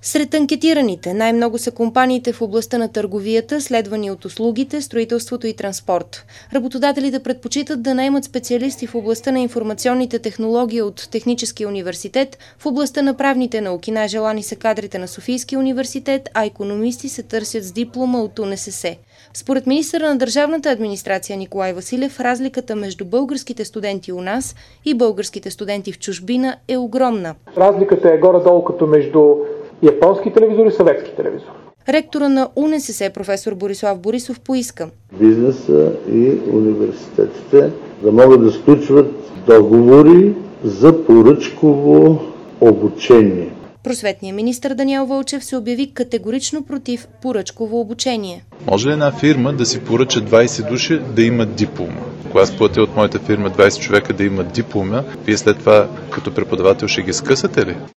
Сред анкетираните най-много са компаниите в областта на търговията, следвани от услугите, строителството и транспорт. Работодателите предпочитат да наемат специалисти в областта на информационните технологии от Техническия университет, в областта на правните науки най-желани са кадрите на Софийския университет, а икономисти се търсят с диплома от УНСС. Според министъра на държавната администрация Николай Василев, разликата между българските студенти у нас и българските студенти в чужбина е огромна. Разликата е горе-долу като между японски телевизор и съветски телевизор. Ректора на УНСС професор Борислав Борисов поиска бизнеса и университетите да могат да сключват договори за поръчково обучение. Просветният министър Даниел Вълчев се обяви категорично против поръчково обучение. Може ли една фирма да си поръча 20 души да имат диплома? Ако аз платя от моята фирма 20 човека да имат диплома, вие след това като преподавател ще ги скъсате ли?